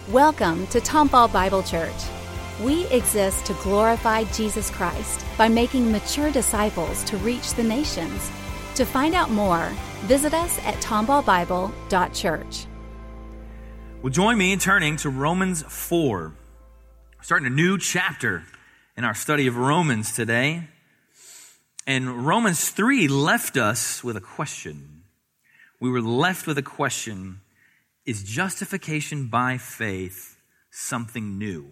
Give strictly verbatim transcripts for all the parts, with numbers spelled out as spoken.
Welcome to Tomball Bible Church. We exist to glorify Jesus Christ by making mature disciples to reach the nations. To find out more, visit us at tomball bible dot church. Well, join me in turning to Romans four. We're starting a new chapter in our study of Romans today. And Romans three left us with a question. We were left with a question. Is justification by faith something new?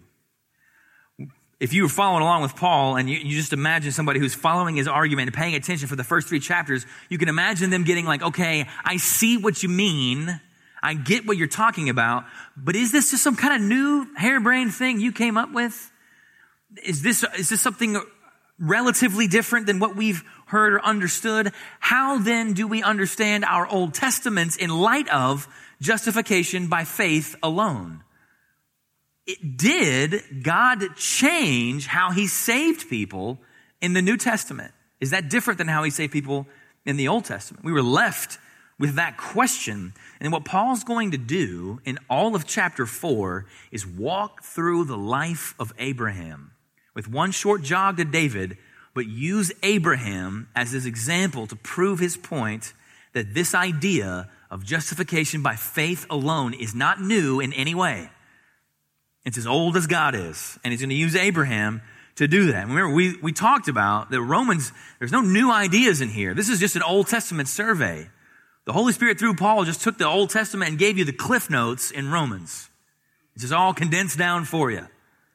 If you were following along with Paul and you, you just imagine somebody who's following his argument and paying attention for the first three chapters, you can imagine them getting like, okay, I see what you mean. I get what you're talking about, but is this just some kind of new harebrained thing you came up with? Is this, is this something relatively different than what we've heard or understood? How then do we understand our Old Testaments in light of justification by faith alone? It did God change how he saved people in the New Testament? Is that different than how he saved people in the Old Testament? We were left with that question. And what Paul's going to do in all of chapter four is walk through the life of Abraham with one short jog to David, but use Abraham as his example to prove his point that this idea of justification by faith alone is not new in any way. It's as old as God is, and he's going to use Abraham to do that. Remember, we, we talked about that Romans, there's no new ideas in here. This is just an Old Testament survey. The Holy Spirit through Paul just took the Old Testament and gave you the cliff notes in Romans. It's just all condensed down for you.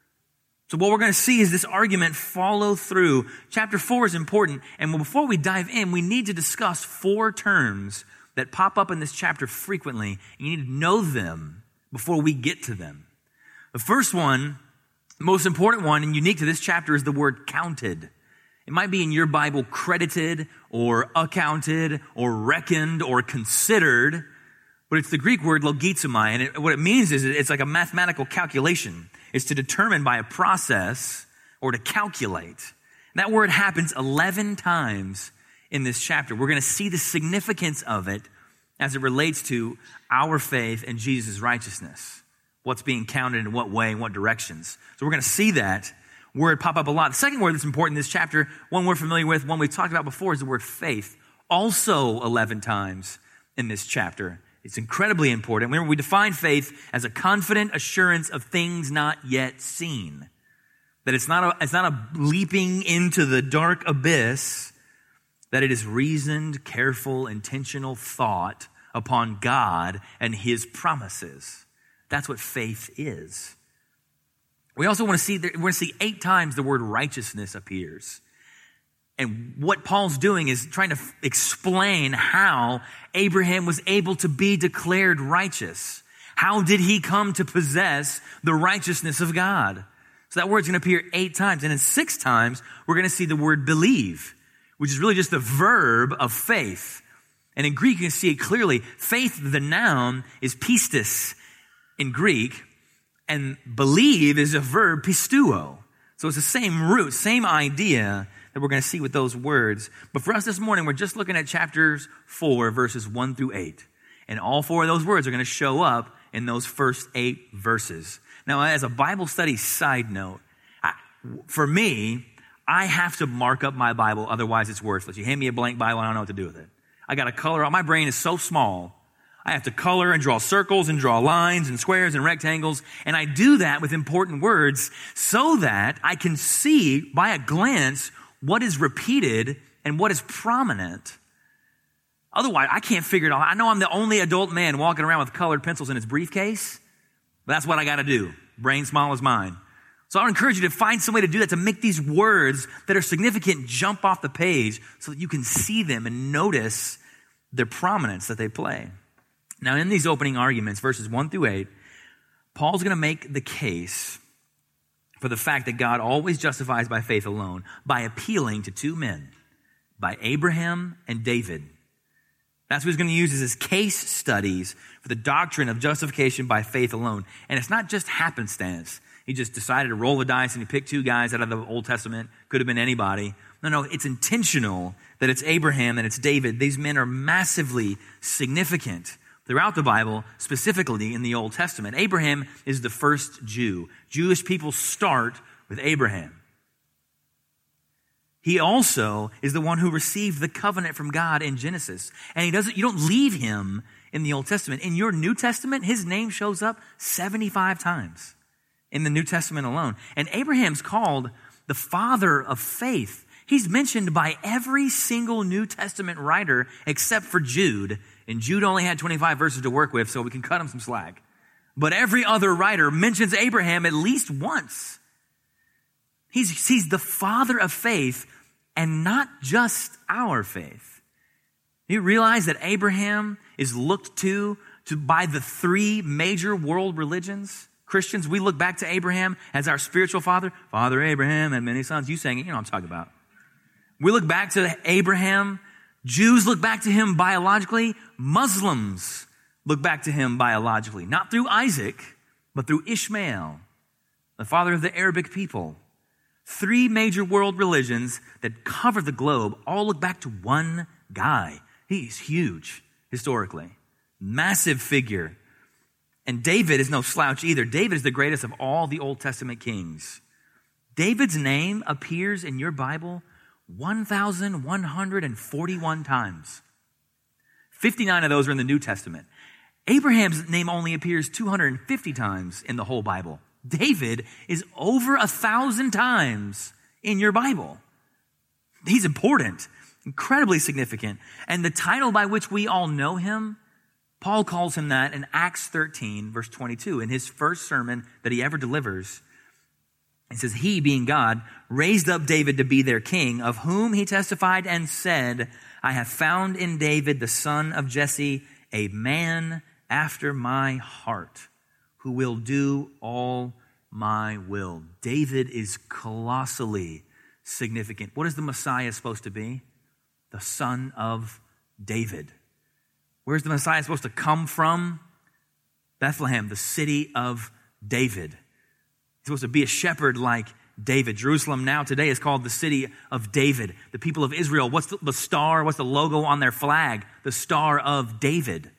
So what we're going to see is this argument follow through. Chapter four is important, and before we dive in, we need to discuss four terms that pop up in this chapter frequently. You need to know them before we get to them. The first one, the most important one and unique to this chapter is the word counted. It might be in your Bible credited or accounted or reckoned or considered, but it's the Greek word logizomai, and it, what it means is it's like a mathematical calculation. It's to determine by a process or to calculate. And that word happens eleven times in this chapter. We're going to see the significance of it as it relates to our faith and Jesus' righteousness. What's being counted in what way and what directions. So we're going to see that word pop up a lot. The second word that's important in this chapter, one we're familiar with, one we've talked about before, is the word faith. Also eleven times in this chapter. It's incredibly important. Remember, we define faith as a confident assurance of things not yet seen. That it's not a, it's not a leaping into the dark abyss. That it is reasoned, careful, intentional thought upon God and his promises. That's what faith is. We also want to see, we're going to see eight times the word righteousness appears. And what Paul's doing is trying to f- explain how Abraham was able to be declared righteous. How did he come to possess the righteousness of God? So that word's going to appear eight times. And in six times, we're going to see the word believe, which is really just the verb of faith. And in Greek, you can see it clearly. Faith, the noun, is pistis in Greek, and believe is a verb, pistuo. So it's the same root, same idea that we're going to see with those words. But for us this morning, we're just looking at chapters four, verses one through eight. And all four of those words are going to show up in those first eight verses. Now, as a Bible study side note, I, for me, I have to mark up my Bible, otherwise it's worthless. You hand me a blank Bible, I don't know what to do with it. I got to color out. My brain is so small. I have to color and draw circles and draw lines and squares and rectangles. And I do that with important words so that I can see by a glance what is repeated and what is prominent. Otherwise, I can't figure it out. I know I'm the only adult man walking around with colored pencils in his briefcase. But that's what I got to do. Brain small as mine. So I would encourage you to find some way to do that, to make these words that are significant jump off the page so that you can see them and notice their prominence that they play. Now, in these opening arguments, verses one through eight, Paul's going to make the case for the fact that God always justifies by faith alone by appealing to two men, by Abraham and David. That's what he's going to use as his case studies for the doctrine of justification by faith alone. And it's not just happenstance. He just decided to roll the dice and he picked two guys out of the Old Testament. Could have been anybody. No, no, it's intentional that it's Abraham and it's David. These men are massively significant. throughout the Bible, specifically in the Old Testament. Abraham is the first Jew. Jewish people start with Abraham. He also is the one who received the covenant from God in Genesis. And he doesn't, you don't leave him in the Old Testament. In your New Testament, his name shows up seventy-five times in the New Testament alone. And Abraham's called the father of faith. He's mentioned by every single New Testament writer except for Jude. And Jude only had twenty-five verses to work with, so we can cut him some slack. But every other writer mentions Abraham at least once. He's, he's the father of faith, and not just our faith. You realize that Abraham is looked to, to by the three major world religions? Christians, we look back to Abraham as our spiritual father. Father Abraham had many sons. You sang it, you know what I'm talking about. We look back to Abraham. Jews look back to him biologically. Muslims look back to him biologically. Not through Isaac, but through Ishmael, the father of the Arabic people. Three major world religions that cover the globe all look back to one guy. He's huge historically. Massive figure. And David is no slouch either. David is the greatest of all the Old Testament kings. David's name appears in your Bible one thousand one hundred forty-one times. fifty-nine of those are in the New Testament. Abraham's name only appears two hundred fifty times in the whole Bible. David is over a thousand times in your Bible. He's important, incredibly significant. And the title by which we all know him, Paul calls him that in Acts thirteen, verse twenty-two, in his first sermon that he ever delivers. He says, he, being God, raised up David to be their king, of whom he testified and said, I have found in David, the son of Jesse, a man after my heart, who will do all my will. David is colossally significant. What is the Messiah supposed to be? The son of David. Where's the Messiah supposed to come from? Bethlehem, the city of David. He's supposed to be a shepherd like David. Jerusalem now today is called the city of David. The people of Israel, what's the, the star, what's the logo on their flag? The Star of David.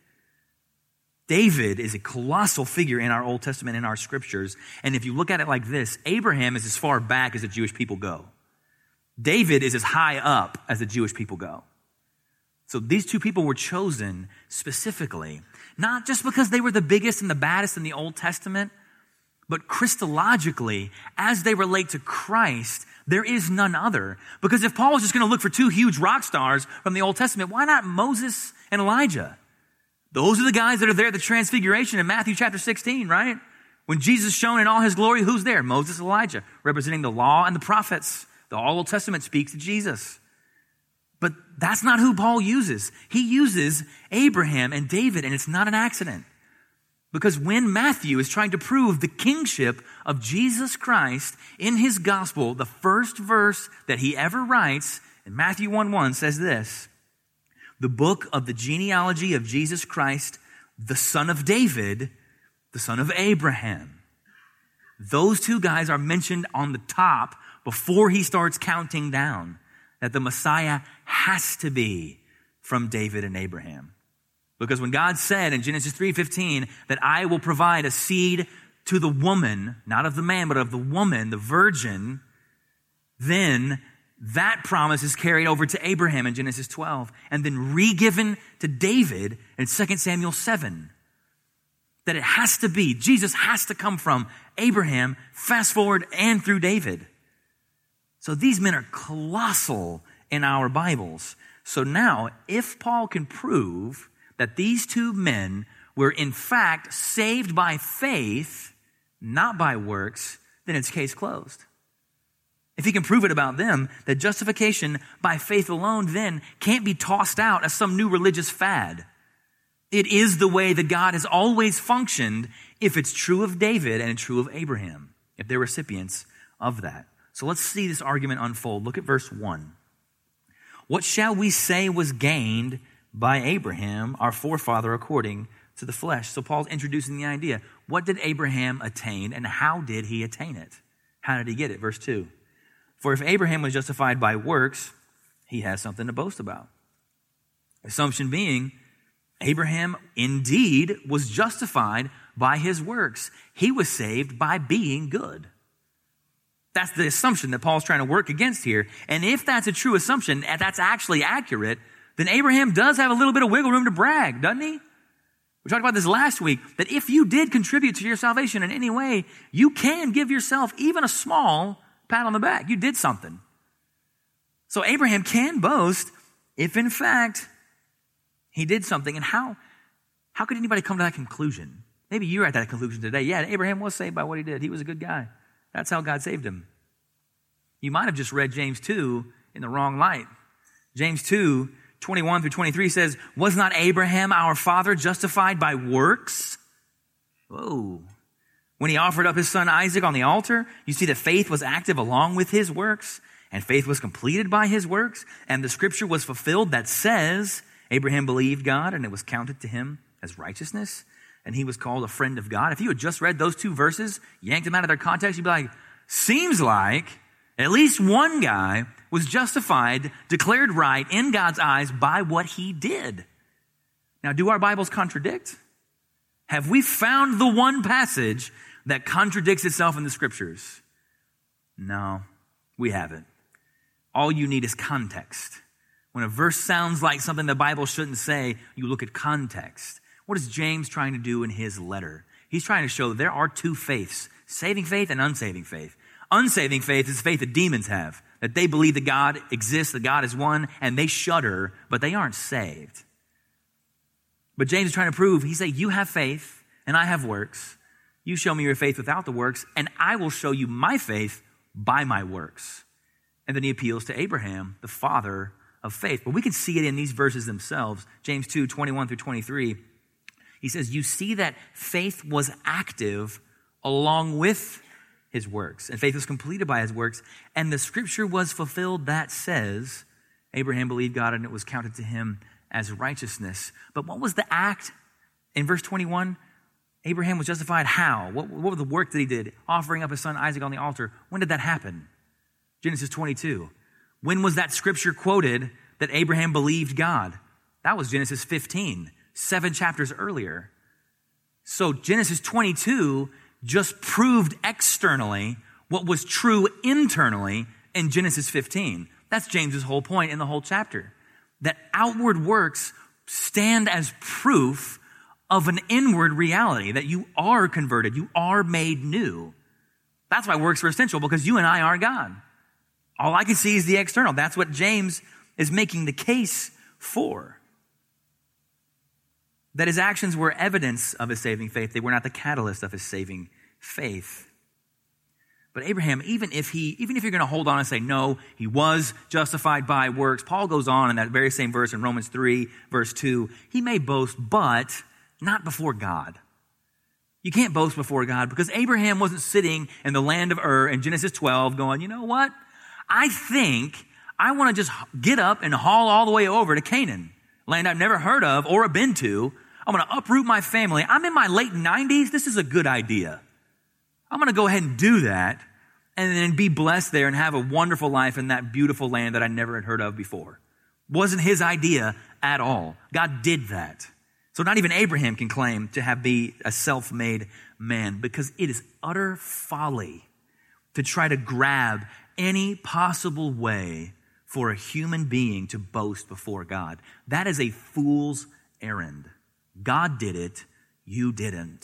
David is a colossal figure in our Old Testament, in our scriptures. And if you look at it like this, Abraham is as far back as the Jewish people go. David is as high up as the Jewish people go. So these two people were chosen specifically, not just because they were the biggest and the baddest in the Old Testament, but Christologically, as they relate to Christ, there is none other. Because if Paul was just going to look for two huge rock stars from the Old Testament, why not Moses and Elijah? Those are the guys that are there at the Transfiguration in Matthew chapter sixteen, right? When Jesus is shown in all his glory, who's there? Moses and Elijah, representing the law and the prophets. The Old Testament speaks to Jesus. But that's not who Paul uses. He uses Abraham and David, and it's not an accident. Because when Matthew is trying to prove the kingship of Jesus Christ in his gospel, the first verse that he ever writes in Matthew one one says this, the book of the genealogy of Jesus Christ, the son of David, the son of Abraham. Those two guys are mentioned on the top before he starts counting down that the Messiah has to be from David and Abraham. Because when God said in Genesis three fifteen that I will provide a seed to the woman, not of the man, but of the woman, the virgin, then that promise is carried over to Abraham in Genesis twelve and then re-given to David in Second Samuel seven. That it has to be, Jesus has to come from Abraham, fast forward and through David. So these men are colossal in our Bibles. So now, if Paul can prove that these two men were in fact saved by faith, not by works, then it's case closed. If he can prove it about them, that justification by faith alone then can't be tossed out as some new religious fad. It is the way that God has always functioned if it's true of David and true of Abraham, if they're recipients of that. So let's see this argument unfold. Look at verse one. What shall we say was gained by Abraham, our forefather, according to the flesh? So Paul's introducing the idea. What did Abraham attain and how did he attain it? How did he get it? Verse two. For if Abraham was justified by works, he has something to boast about. Assumption being, Abraham indeed was justified by his works. He was saved by being good. That's the assumption that Paul's trying to work against here. And if that's a true assumption, and that's actually accurate, then Abraham does have a little bit of wiggle room to brag, doesn't he? We talked about this last week, that if you did contribute to your salvation in any way, you can give yourself even a small pat on the back. You did something. So Abraham can boast if in fact he did something. And how, how could anybody come to that conclusion? Maybe you're at that conclusion today. Yeah, Abraham was saved by what he did. He was a good guy. That's how God saved him. You might have just read James two in the wrong light. James two, twenty-one through twenty-three says, was not Abraham our father justified by works? Whoa. When he offered up his son Isaac on the altar, you see that faith was active along with his works, and faith was completed by his works, and the scripture was fulfilled that says, Abraham believed God, and it was counted to him as righteousness, and he was called a friend of God. If you had just read those two verses, yanked them out of their context, you'd be like, seems like at least one guy was justified, declared right in God's eyes by what he did. Now, do our Bibles contradict? Have we found the one passage that contradicts itself in the scriptures? No, we haven't. All you need is context. When a verse sounds like something the Bible shouldn't say, you look at context. What is James trying to do in his letter? He's trying to show that there are two faiths, saving faith and unsaving faith. Unsaving faith is the faith that demons have, that they believe that God exists, that God is one, and they shudder, but they aren't saved. But James is trying to prove, he said, you have faith and I have works. You show me your faith without the works, and I will show you my faith by my works. And then he appeals to Abraham, the father of faith. But we can see it in these verses themselves. James two, twenty-one through twenty-three. He says, you see that faith was active along with his works, and faith was completed by his works, and the scripture was fulfilled that says, Abraham believed God and it was counted to him as righteousness. But what was the act in verse twenty-one? Abraham was justified how? What, what was the work that he did? Offering up his son Isaac on the altar. When did that happen? Genesis twenty-two. When was that scripture quoted that Abraham believed God? That was Genesis fifteen, seven chapters earlier. So Genesis twenty-two just proved externally what was true internally in Genesis fifteen. That's James's whole point in the whole chapter. That outward works stand as proof of an inward reality, that you are converted, you are made new. That's why works are essential, because you and I are God. All I can see is the external. That's what James is making the case for. That his actions were evidence of his saving faith. They were not the catalyst of his saving faith. But Abraham, even if he, even if you're going to hold on and say, no, he was justified by works, Paul goes on in that very same verse in Romans three, verse two, he may boast, but not before God. You can't boast before God, because Abraham wasn't sitting in the land of Ur in Genesis twelve going, you know what? I think I want to just get up and haul all the way over to Canaan, land I've never heard of or been to. I'm going to uproot my family. I'm in my late nineties. This is a good idea. I'm going to go ahead and do that and then be blessed there and have a wonderful life in that beautiful land that I never had heard of before. Wasn't his idea at all. God did that. So not even Abraham can claim to have be a self-made man, because it is utter folly to try to grab any possible way for a human being to boast before God. That is a fool's errand. God did it, you didn't.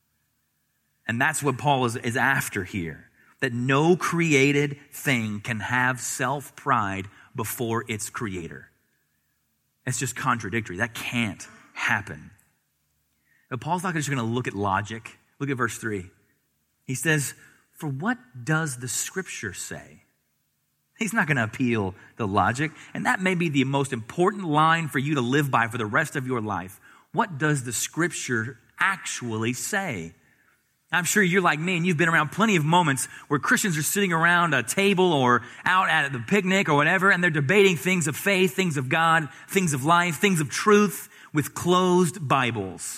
And that's what Paul is, is after here. That no created thing can have self-pride before its creator. It's just contradictory. That can't happen. But Paul's not just going to look at logic. Look at verse three. He says, for what does the scripture say? He's not going to appeal to logic. And that may be the most important line for you to live by for the rest of your life. What does the scripture actually say? I'm sure you're like me and you've been around plenty of moments where Christians are sitting around a table or out at the picnic or whatever, and they're debating things of faith, things of God, things of life, things of truth with closed Bibles.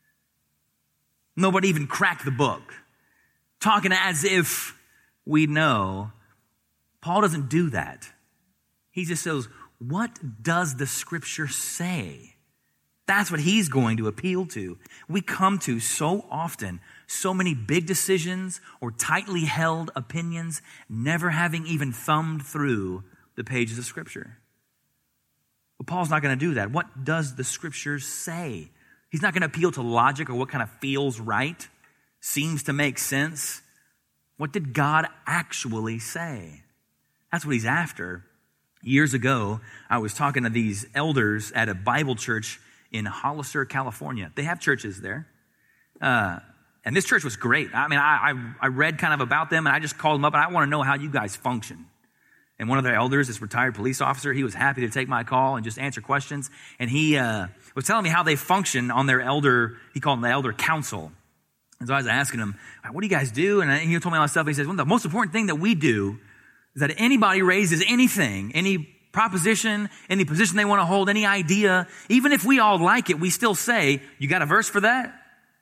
Nobody even cracked the book, talking as if we know. Paul doesn't do that. He just says, what does the scripture say? That's what he's going to appeal to. We come to so often so many big decisions or tightly held opinions, never having even thumbed through the pages of Scripture. But Paul's not going to do that. What does the Scriptures say? He's not going to appeal to logic or what kind of feels right, seems to make sense. What did God actually say? That's what he's after. Years ago, I was talking to these elders at a Bible church in Hollister, California. They have churches there. Uh, and this church was great. I mean, I, I, I read kind of about them, and I just called them up, and I want to know how you guys function. And one of their elders, this retired police officer, he was happy to take my call and just answer questions. And he uh, was telling me how they function on their elder, he called them the elder council. And so I was asking him, what do you guys do? And he told me all this stuff. He says, well, the most important thing that we do is that anybody raises anything, any proposition, any position they want to hold, any idea, even if we all like it, we still say, you got a verse for that?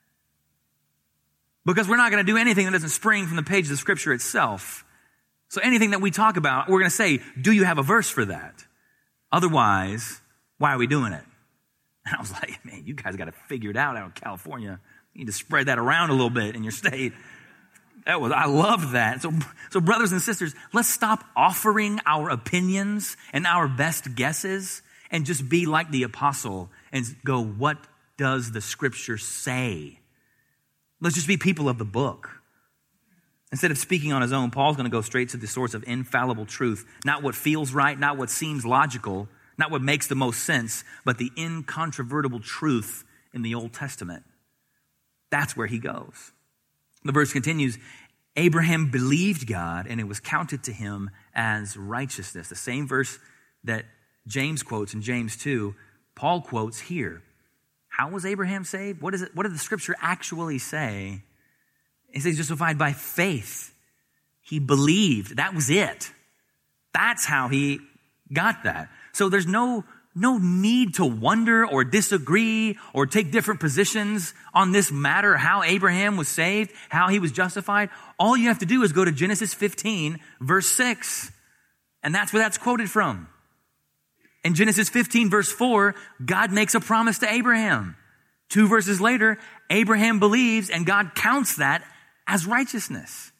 Because we're not going to do anything that doesn't spring from the pages of Scripture itself. So anything that we talk about, we're going to say, do you have a verse for that? Otherwise, why are we doing it? And I was like, man, you guys got to figure it out out in California. You need to spread that around a little bit in your state. That was, I loved that. So, so brothers and sisters, let's stop offering our opinions and our best guesses and just be like the apostle and go, what does the Scripture say? Let's just be people of the book. Instead of speaking on his own, Paul's going to go straight to the source of infallible truth. Not what feels right, not what seems logical, not what makes the most sense, but the incontrovertible truth in the Old Testament. That's where he goes. The verse continues, Abraham believed God, and it was counted to him as righteousness. The same verse that James quotes in James two, Paul quotes here. How was Abraham saved? What is it? What did the Scripture actually say? He says justified by faith. He believed. That was it. That's how he got that. So there's no, no need to wonder or disagree or take different positions on this matter, how Abraham was saved, how he was justified. All you have to do is go to Genesis fifteen, verse six. And that's where that's quoted from. In Genesis fifteen, verse four, God makes a promise to Abraham. Two verses later, Abraham believes and God counts that as righteousness.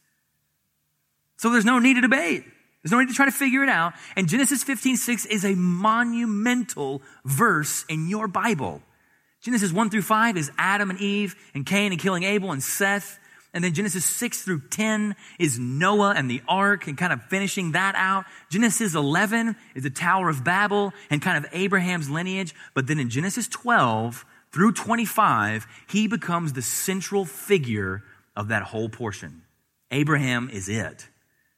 So there's no need to debate. There's no need to try to figure it out. And Genesis fifteen six is a monumental verse in your Bible. Genesis one through five is Adam and Eve and Cain and killing Abel and Seth. And then Genesis six through ten is Noah and the ark and kind of finishing that out. Genesis eleven is the Tower of Babel and kind of Abraham's lineage. But then in Genesis twelve through twenty-five, he becomes the central figure of that whole portion. Abraham is it.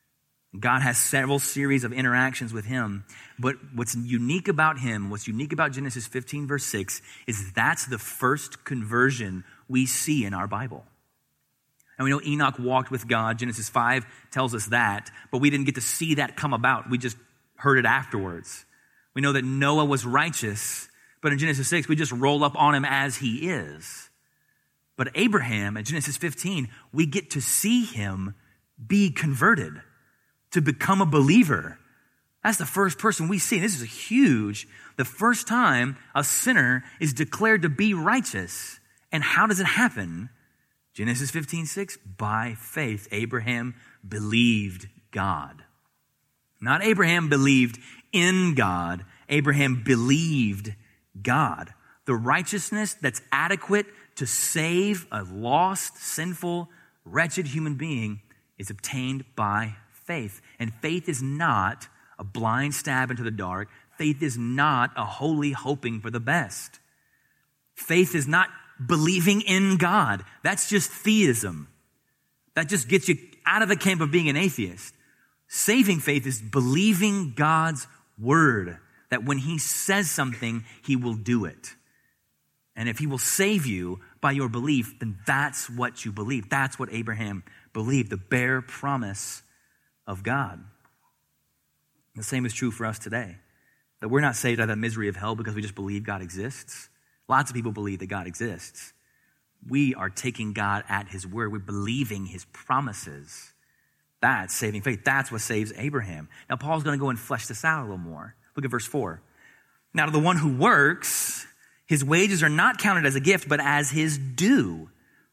God has several series of interactions with him. But what's unique about him, what's unique about Genesis fifteen verse six, is that's the first conversion we see in our Bible. And we know Enoch walked with God. Genesis five tells us that. But we didn't get to see that come about. We just heard it afterwards. We know that Noah was righteous. But in Genesis six, we just roll up on him as he is. But Abraham, in Genesis fifteen, we get to see him be converted, to become a believer. That's the first person we see. This is huge. The first time a sinner is declared to be righteous. And how does it happen? Genesis fifteen six, by faith, Abraham believed God. Not Abraham believed in God. Abraham believed God. The righteousness that's adequate to save a lost, sinful, wretched human being is obtained by faith. And faith is not a blind stab into the dark. Faith is not a holy hoping for the best. Faith is not believing in God. That's just theism. That just gets you out of the camp of being an atheist. Saving faith is believing God's word, that when he says something, he will do it. And if he will save you by your belief, then that's what you believe. That's what Abraham believed, the bare promise of God. The same is true for us today, that we're not saved out of the misery of hell because we just believe God exists. Lots of people believe that God exists. We are taking God at his word. We're believing his promises. That's saving faith. That's what saves Abraham. Now, Paul's going to go and flesh this out a little more. Look at verse four. Now, to the one who works, His wages are not counted as a gift, but as his due.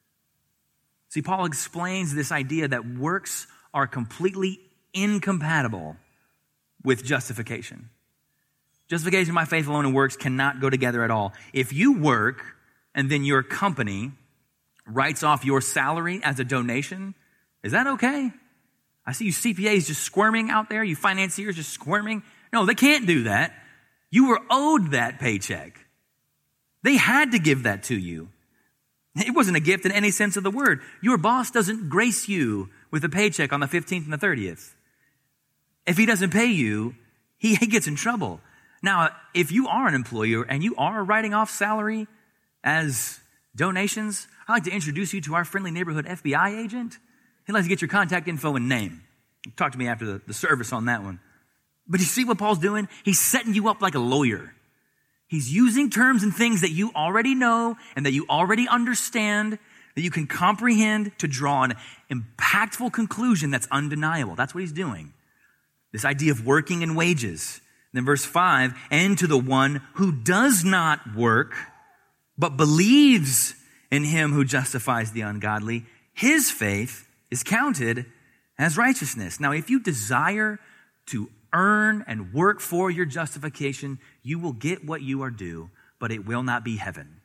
See, Paul explains this idea that works are completely incompatible with justification. Justification by faith alone and works cannot go together at all. If you work and then your company writes off your salary as a donation, is that okay? I see you C P As just squirming out there, you financiers just squirming. No, they can't do that. You were owed that paycheck. They had to give that to you. It wasn't a gift in any sense of the word. Your boss doesn't grace you with a paycheck on the fifteenth and the thirtieth. If he doesn't pay you, he gets in trouble. Now, if you are an employer and you are writing off salary as donations, I'd like to introduce you to our friendly neighborhood F B I agent. He'd like to get your contact info and name. Talk to me after the, the service on that one. But you see what Paul's doing? He's setting you up like a lawyer. He's using terms and things that you already know and that you already understand, that you can comprehend to draw an impactful conclusion that's undeniable. That's what he's doing. This idea of working and wages. And then verse five, and to the one who does not work, but believes in him who justifies the ungodly, his faith is counted as righteousness. Now, if you desire to earn and work for your justification, you will get what you are due, but it will not be heaven.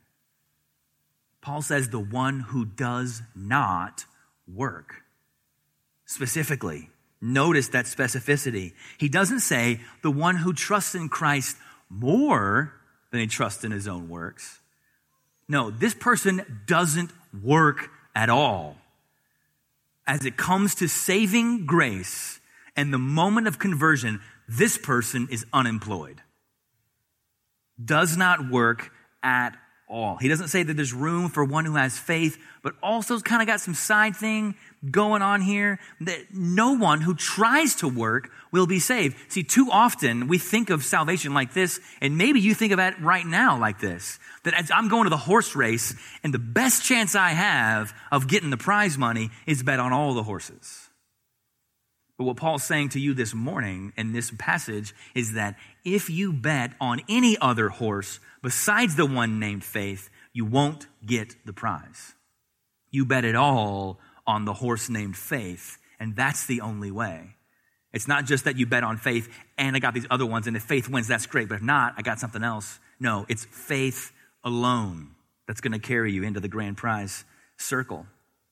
Paul says the one who does not work. Specifically, notice that specificity. He doesn't say the one who trusts in Christ more than he trusts in his own works. No, this person doesn't work at all. As it comes to saving grace and the moment of conversion, this person is unemployed. Does not work at all. He doesn't say that there's room for one who has faith, but also kind of got some side thing going on here that no one who tries to work will be saved. See, too often we think of salvation like this, and maybe you think of it right now like this, that as I'm going to the horse race and the best chance I have of getting the prize money is bet on all the horses. But what Paul's saying to you this morning in this passage is that if you bet on any other horse besides the one named faith, you won't get the prize. You bet it all on the horse named faith, and that's the only way. It's not just that you bet on faith and I got these other ones, and if faith wins, that's great, but if not, I got something else. No, it's faith alone that's going to carry you into the grand prize circle.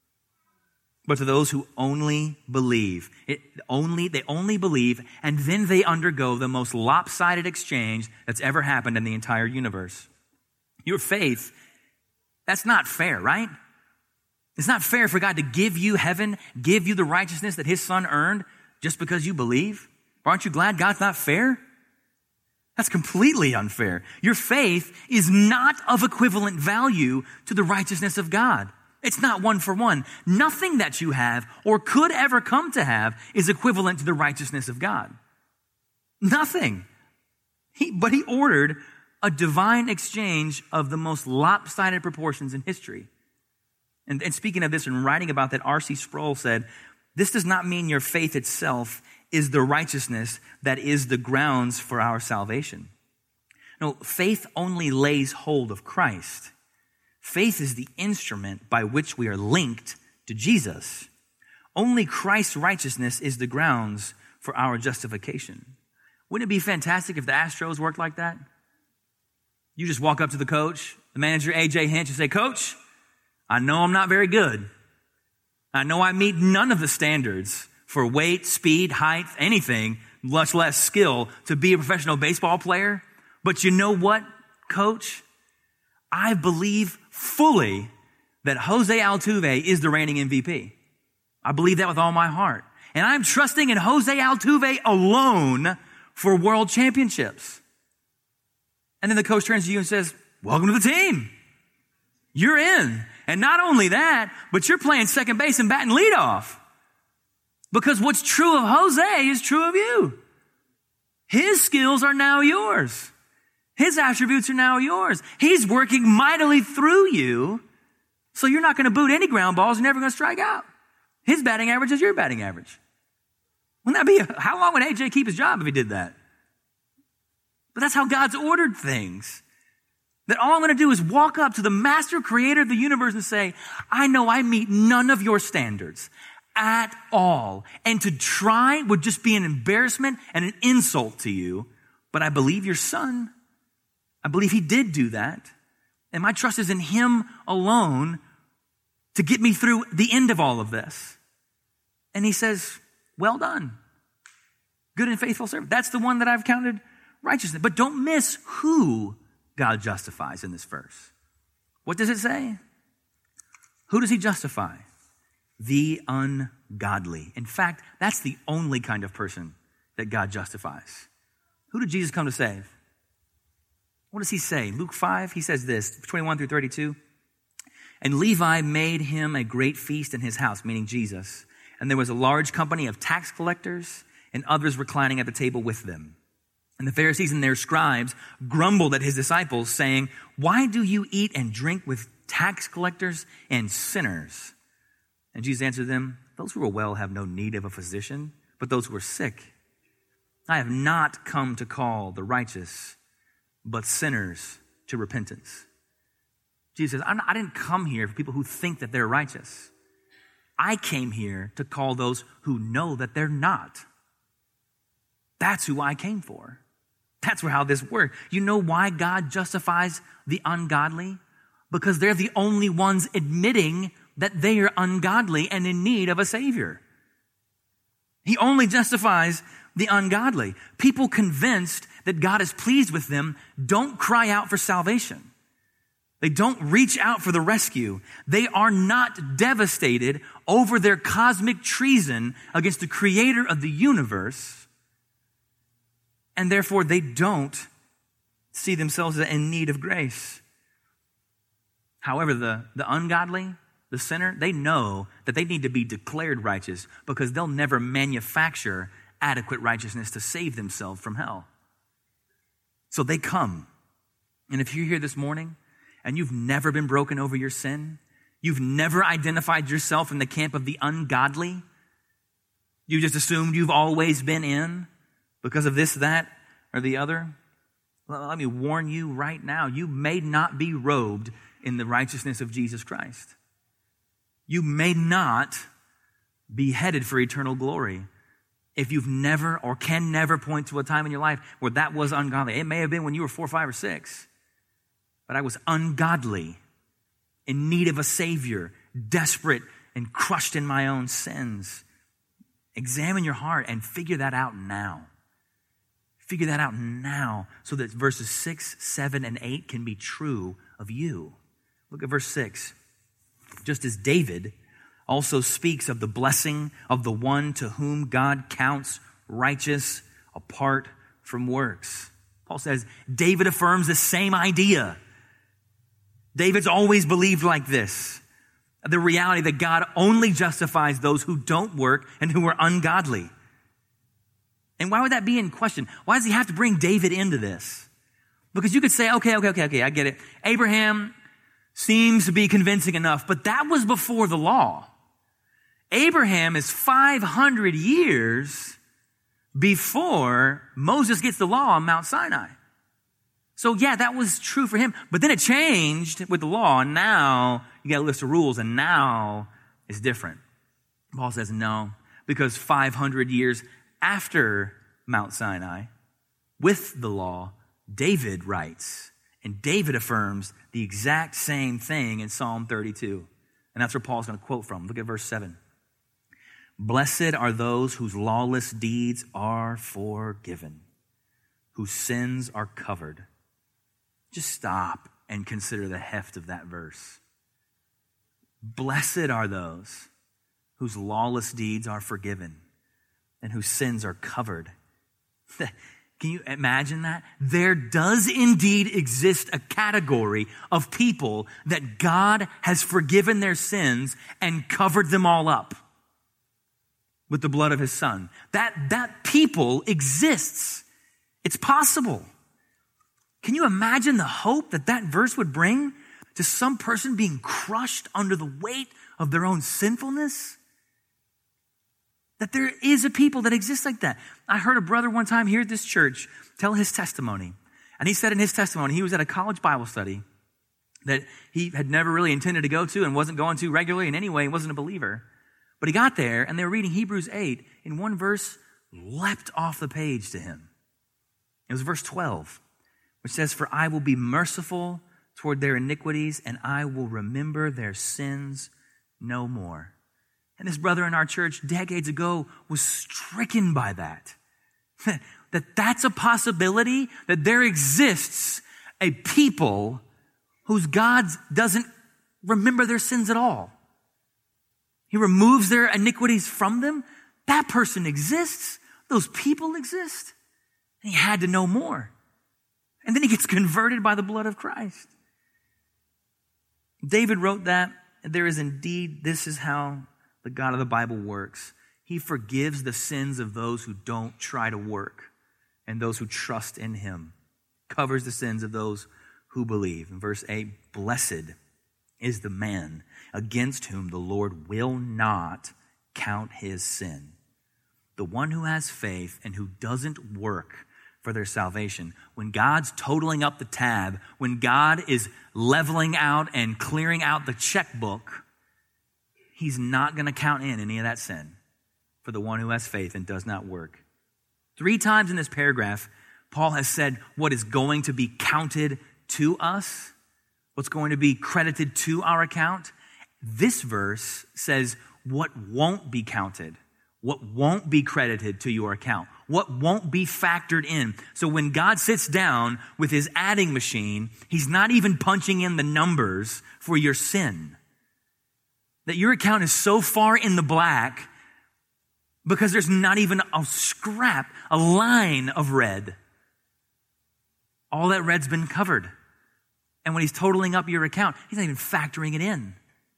But to those who only believe, it only they only believe, and then they undergo the most lopsided exchange that's ever happened in the entire universe. Your faith, that's not fair, right? It's not fair for God to give you heaven, give you the righteousness that his son earned just because you believe. Aren't you glad God's not fair? That's completely unfair. Your faith is not of equivalent value to the righteousness of God. It's not one for one. Nothing that you have or could ever come to have is equivalent to the righteousness of God. Nothing. He, but he ordered a divine exchange of the most lopsided proportions in history. And, and speaking of this and writing about that, R C Sproul said, this does not mean your faith itself is the righteousness that is the grounds for our salvation. No, faith only lays hold of Christ. Faith is the instrument by which we are linked to Jesus. Only Christ's righteousness is the grounds for our justification. Wouldn't it be fantastic if the Astros worked like that? You just walk up to the coach, the manager, A J Hinch, and say, Coach, I know I'm not very good. I know I meet none of the standards for weight, speed, height, anything, much less skill to be a professional baseball player. But you know what, Coach? I believe fully that Jose Altuve is the reigning M V P. I believe that with all my heart. And I'm trusting in Jose Altuve alone for world championships. And then the coach turns to you and says, welcome to the team. You're in. And not only that, but you're playing second base and batting leadoff. Because what's true of Jose is true of you. His skills are now yours. His attributes are now yours. He's working mightily through you, so you're not going to boot any ground balls. You're never going to strike out. His batting average is your batting average. Wouldn't that be, how long would A J keep his job if he did that? But that's how God's ordered things. That all I'm going to do is walk up to the master creator of the universe and say, I know I meet none of your standards at all. And to try would just be an embarrassment and an insult to you. But I believe your son. I believe he did do that. And my trust is in him alone to get me through the end of all of this. And he says, well done. Good and faithful servant. That's the one that I've counted righteousness. But don't miss who God justifies in this verse. What does it say? Who does he justify? The ungodly. In fact, that's the only kind of person that God justifies. Who did Jesus come to save? What does he say? Luke five, he says this, twenty-one through thirty-two. And Levi made him a great feast in his house, meaning Jesus. And there was a large company of tax collectors and others reclining at the table with them. And the Pharisees and their scribes grumbled at his disciples, saying, why do you eat and drink with tax collectors and sinners? And Jesus answered them, those who are well have no need of a physician, but those who are sick. I have not come to call the righteous, but sinners to repentance. Jesus says, I'm not, I didn't come here for people who think that they're righteous. I came here to call those who know that they're not. That's who I came for. That's how this works. You know why God justifies the ungodly? Because they're the only ones admitting that they are ungodly and in need of a Savior. He only justifies the ungodly. People convinced that God is pleased with them don't cry out for salvation. They don't reach out for the rescue. They are not devastated over their cosmic treason against the creator of the universe. And therefore, they don't see themselves in need of grace. However, the, the ungodly, the sinner, they know that they need to be declared righteous because they'll never manufacture adequate righteousness to save themselves from hell. So they come. And if you're here this morning and you've never been broken over your sin, you've never identified yourself in the camp of the ungodly, you just assumed you've always been in, because of this, that, or the other, well, let me warn you right now, you may not be robed in the righteousness of Jesus Christ. You may not be headed for eternal glory if you've never or can never point to a time in your life where that was ungodly. It may have been when you were four, five, or six, but I was ungodly, in need of a Savior, desperate and crushed in my own sins. Examine your heart and figure that out now. Figure that out now so that verses six, seven, and eight can be true of you. Look at verse six. Just as David also speaks of the blessing of the one to whom God counts righteous apart from works. Paul says David affirms the same idea. David's always believed like this. The reality that God only justifies those who don't work and who are ungodly. And why would that be in question? Why does he have to bring David into this? Because you could say, okay, okay, okay, okay, I get it. Abraham seems to be convincing enough, but that was before the law. Abraham is five hundred years before Moses gets the law on Mount Sinai. So yeah, that was true for him. But then it changed with the law, and now you got a list of rules, and now it's different. Paul says no, because five hundred years after Mount Sinai, with the law, David writes, and David affirms the exact same thing in Psalm thirty-two. And that's where Paul's going to quote from. Look at verse seven. Blessed are those whose lawless deeds are forgiven, whose sins are covered. Just stop and consider the heft of that verse. Blessed are those whose lawless deeds are forgiven and whose sins are covered. Can you imagine that? There does indeed exist a category of people that God has forgiven their sins and covered them all up with the blood of his son. That, that people exists. It's possible. Can you imagine the hope that that verse would bring to some person being crushed under the weight of their own sinfulness? That there is a people that exist like that. I heard a brother one time here at this church tell his testimony. And he said in his testimony, he was at a college Bible study that he had never really intended to go to and wasn't going to regularly in any way. He wasn't a believer. But he got there and they were reading Hebrews eight, and one verse leapt off the page to him. It was verse twelve, which says, "For I will be merciful toward their iniquities, and I will remember their sins no more." And this brother in our church decades ago was stricken by that. That that's a possibility, that there exists a people whose God doesn't remember their sins at all. He removes their iniquities from them. That person exists. Those people exist. And he had to know more. And then he gets converted by the blood of Christ. David wrote that there is indeed, this is how the God of the Bible works. He forgives the sins of those who don't try to work and those who trust in him. Covers the sins of those who believe. In verse eight, "Blessed is the man against whom the Lord will not count his sin." The one who has faith and who doesn't work for their salvation. When God's totaling up the tab, when God is leveling out and clearing out the checkbook, he's not going to count in any of that sin for the one who has faith and does not work. Three times in this paragraph, Paul has said what is going to be counted to us, what's going to be credited to our account. This verse says what won't be counted, what won't be credited to your account, what won't be factored in. So when God sits down with his adding machine, he's not even punching in the numbers for your sin. That your account is so far in the black because there's not even a scrap, a line of red. All that red's been covered. And when he's totaling up your account, he's not even factoring it in.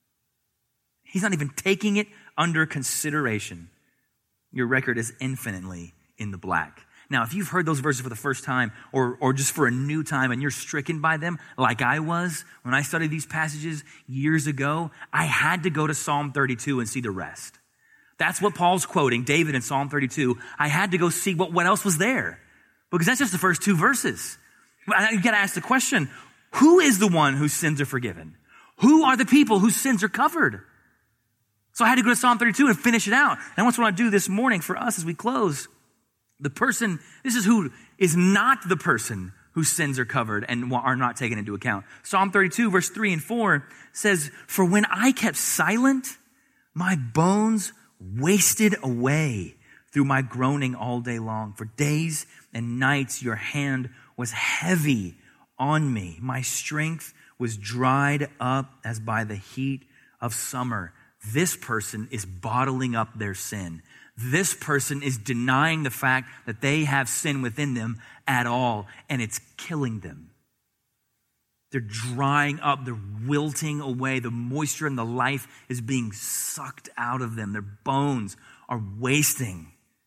He's not even taking it under consideration. Your record is infinitely in the black. Now, if you've heard those verses for the first time or, or just for a new time and you're stricken by them, like I was when I studied these passages years ago, I had to go to Psalm thirty-two and see the rest. That's what Paul's quoting, David in Psalm thirty-two. I had to go see what, what else was there because that's just the first two verses. You got to ask the question, who is the one whose sins are forgiven? Who are the people whose sins are covered? So I had to go to Psalm thirty-two and finish it out. And that's what I want to do this morning for us as we close. The person, this is who is not the person whose sins are covered and are not taken into account. Psalm thirty-two, verse three and four says, "For when I kept silent, my bones wasted away through my groaning all day long. For days and nights your hand was heavy on me. My strength was dried up as by the heat of summer." This person is bottling up their sin. This person is denying the fact that they have sin within them at all, and it's killing them. They're drying up, they're wilting away. The moisture and the life is being sucked out of them. Their bones are wasting.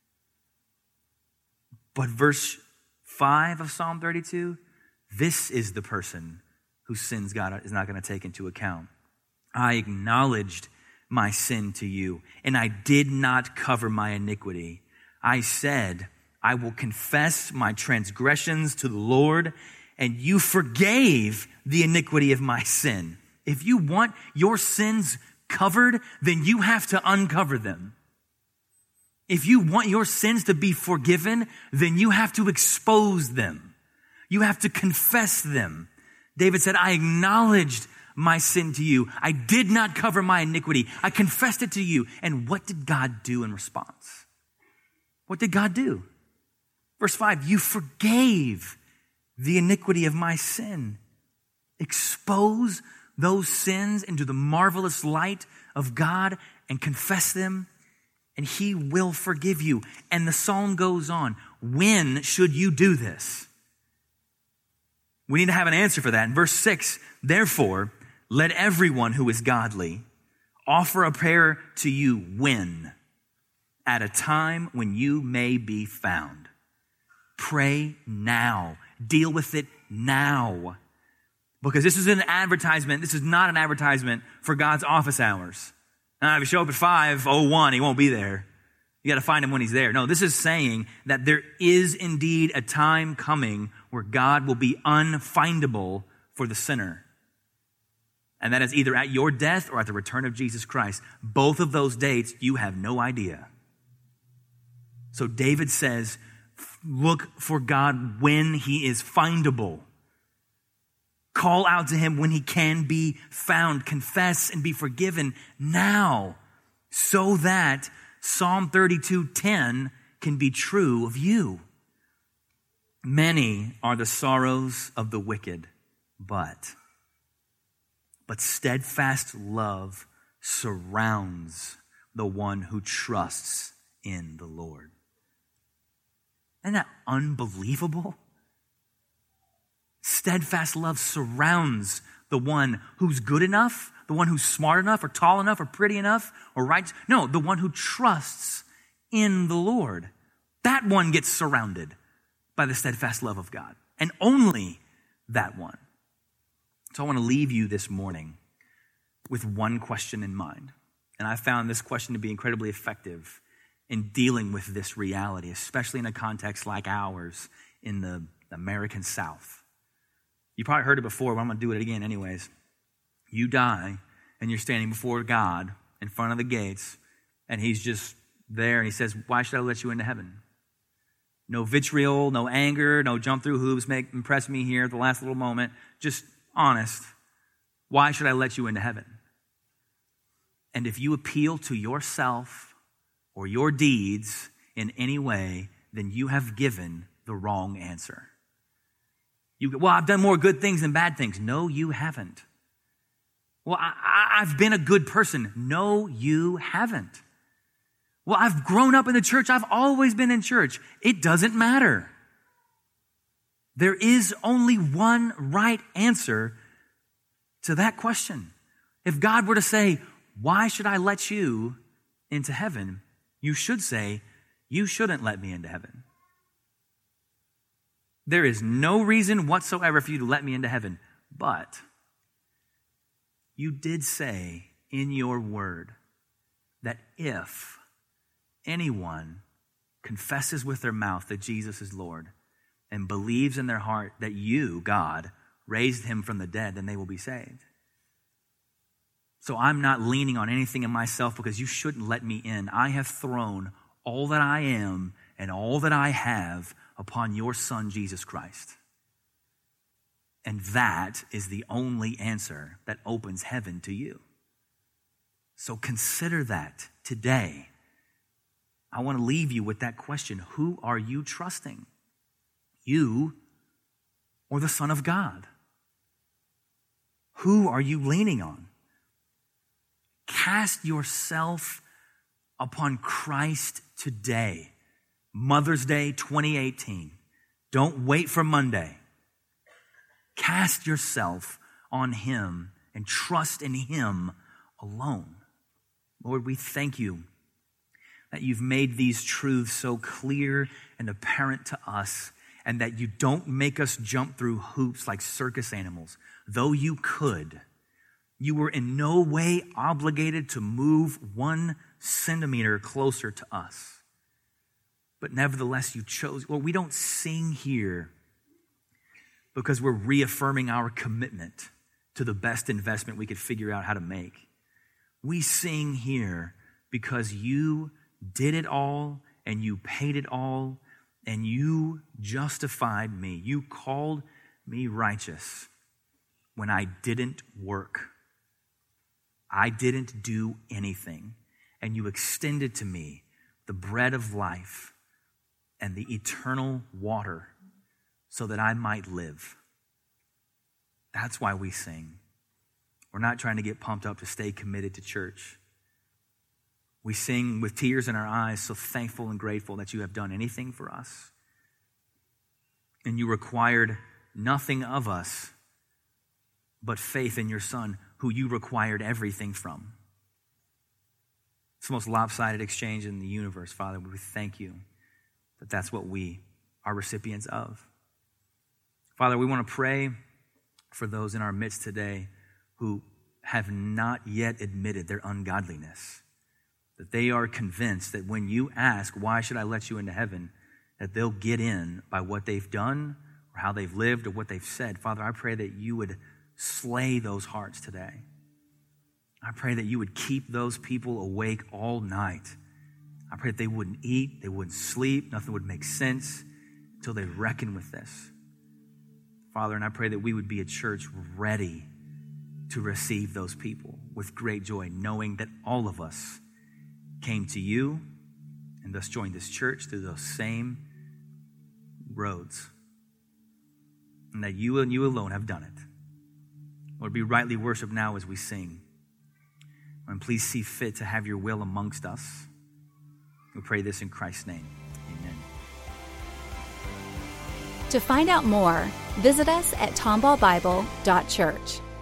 But verse five of Psalm thirty-two, this is the person whose sins God is not going to take into account. "I acknowledged my sin to you, and I did not cover my iniquity. I said, I will confess my transgressions to the Lord, and you forgave the iniquity of my sin." If you want your sins covered, then you have to uncover them. If you want your sins to be forgiven, then you have to expose them. You have to confess them. David said, "I acknowledged my sin to you. I did not cover my iniquity. I confessed it to you." And what did God do in response? What did God do? Verse five, "You forgave the iniquity of my sin." Expose those sins into the marvelous light of God and confess them, and he will forgive you. And the psalm goes on. When should you do this? We need to have an answer for that. In verse six, "Therefore, let everyone who is godly offer a prayer to you when? At a time when you may be found." Pray now. Deal with it now. Because this is an advertisement. This is not an advertisement for God's office hours. Now, if you show up at five oh one, he won't be there. You got to find him when he's there. No, this is saying that there is indeed a time coming where God will be unfindable for the sinner. And that is either at your death or at the return of Jesus Christ. Both of those dates, you have no idea. So David says, look for God when he is findable. Call out to him when he can be found. Confess and be forgiven now, so that Psalm thirty-two ten can be true of you. Many are the sorrows of the wicked, but, but steadfast love surrounds the one who trusts in the Lord. Isn't that unbelievable? Steadfast love surrounds the one who's good enough, the one who's smart enough or tall enough or pretty enough or right. No, the one who trusts in the Lord. That one gets surrounded by the steadfast love of God, and only that one. So I want to leave you this morning with one question in mind. And I found this question to be incredibly effective in dealing with this reality, especially in a context like ours in the American South. You probably heard it before, but I'm going to do it again anyways. You die, and you're standing before God in front of the gates, and he's just there, and he says, why should I let you into heaven? No vitriol, no anger, no jump through hoops, make impress me here at the last little moment. Just honest. Why should I let you into heaven? And if you appeal to yourself or your deeds in any way, then you have given the wrong answer. You go, well, I've done more good things than bad things. No, you haven't. Well, I, I, I've been a good person. No, you haven't. Well, I've grown up in the church. I've always been in church. It doesn't matter. There is only one right answer to that question. If God were to say, why should I let you into heaven? You should say, you shouldn't let me into heaven. There is no reason whatsoever for you to let me into heaven. But you did say in your word that if anyone confesses with their mouth that Jesus is Lord and believes in their heart that you, God, raised him from the dead, then they will be saved. So I'm not leaning on anything in myself because you shouldn't let me in. I have thrown all that I am and all that I have upon your Son, Jesus Christ. And that is the only answer that opens heaven to you. So consider that today. I want to leave you with that question. Who are you trusting? You or the Son of God? Who are you leaning on? Cast yourself upon Christ today. Mother's Day twenty eighteen. Don't wait for Monday. Cast yourself on him and trust in him alone. Lord, we thank you that you've made these truths so clear and apparent to us, and that you don't make us jump through hoops like circus animals. Though you could, you were in no way obligated to move one centimeter closer to us. But nevertheless, you chose. Well, we don't sing here because we're reaffirming our commitment to the best investment we could figure out how to make. We sing here because you did it all and you paid it all and you justified me. You called me righteous when I didn't work. I didn't do anything. And you extended to me the bread of life and the eternal water so that I might live. That's why we sing. We're not trying to get pumped up to stay committed to church. We sing with tears in our eyes, so thankful and grateful that you have done anything for us. And you required nothing of us but faith in your Son, who you required everything from. It's the most lopsided exchange in the universe, Father. We thank you that that's what we are recipients of. Father, we want to pray for those in our midst today who have not yet admitted their ungodliness, that they are convinced that when you ask, why should I let you into heaven, that they'll get in by what they've done or how they've lived or what they've said. Father, I pray that you would slay those hearts today. I pray that you would keep those people awake all night. I pray that they wouldn't eat, they wouldn't sleep, nothing would make sense until they reckon with this. Father, and I pray that we would be a church ready to receive those people with great joy, knowing that all of us came to you and thus joined this church through those same roads, and that you and you alone have done it. Lord, be rightly worshiped now as we sing. And please see fit to have your will amongst us. We pray this in Christ's name. Amen. To find out more, visit us at tomball bible dot church.